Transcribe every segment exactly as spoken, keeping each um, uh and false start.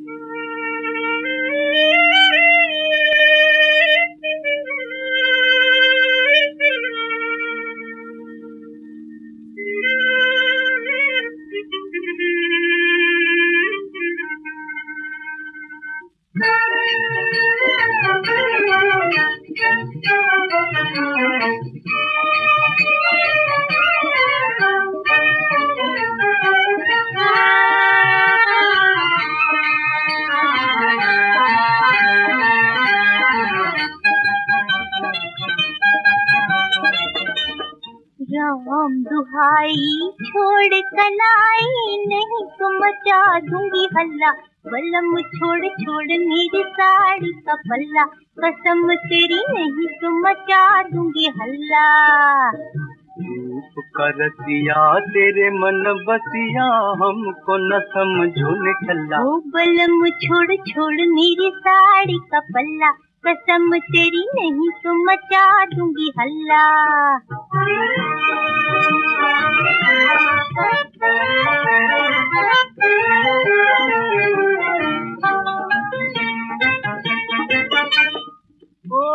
राम दुहाई छोड़ कलाई, नहीं तो मचा दूंगी हल्ला। बलम छोड़ छोड़ मेरी साड़ी का पल्ला, कसम तेरी नहीं तो मचा दूंगी हल्ला। रूप का रसिया तेरे मन बसिया, हमको न समझो निठल्ला। ओ बलम छोड़ छोड़ मेरी साड़ी का पल्ला, कसम तेरी नहीं तो मचा दूंगी हल्ला। ओ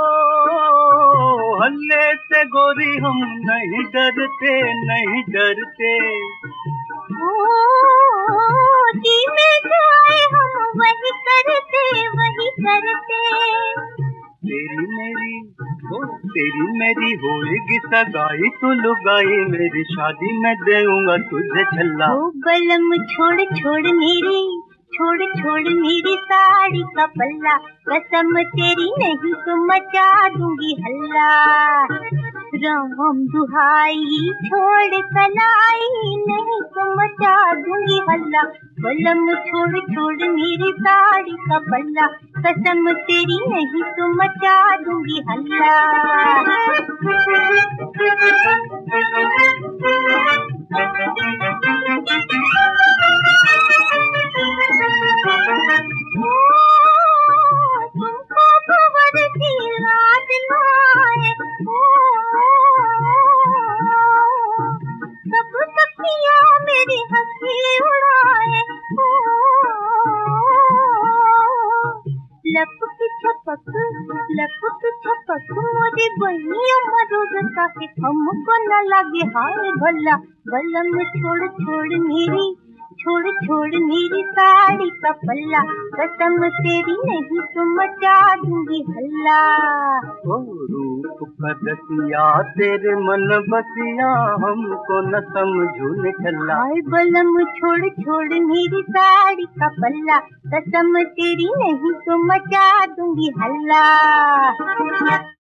हल्ले से गोरी हम नहीं डरते, नहीं डरते। ओ जी में जो आए हम वही करते, वही करते। तेरी मेरी ओ तेरी मेरी होएगी सगाई, तू लुगाई मेरी शादी में देऊंगा तुझे छल्ला। ओ बलम छोड़ छोड़ मेरी छोड़ छोड़ मेरी साड़ी का पल्ला, कसम तेरी नहीं तो मचा दूंगी हल्ला। राम दुहाई छोड़ कलाई, नहीं तो मचा दूंगी हल्ला। बलम छोड़ छोड़ मेरी साड़ी का पल्ला, कसम तेरी नहीं तो मचा दूंगी हल्ला। मेरी हंसी उड़ाए, लपक छपक लपक छपक मोरी बहिया मरूद काहे हमको न लगे हाय भला। बलम छोड़ छोड़ मेरी छोड़ छोड़ मेरी साड़ी का पल्ला, कसम तेरी नहीं तो मचा दूंगी हल्ला। ओ रूप का रसिया तेरे मन बसिया, हमको न समझो निठल्ला। हाय बलम छोड़ छोड़ मेरी साड़ी का पल्ला, कसम तेरी नहीं तो मचा दूंगी हल्ला।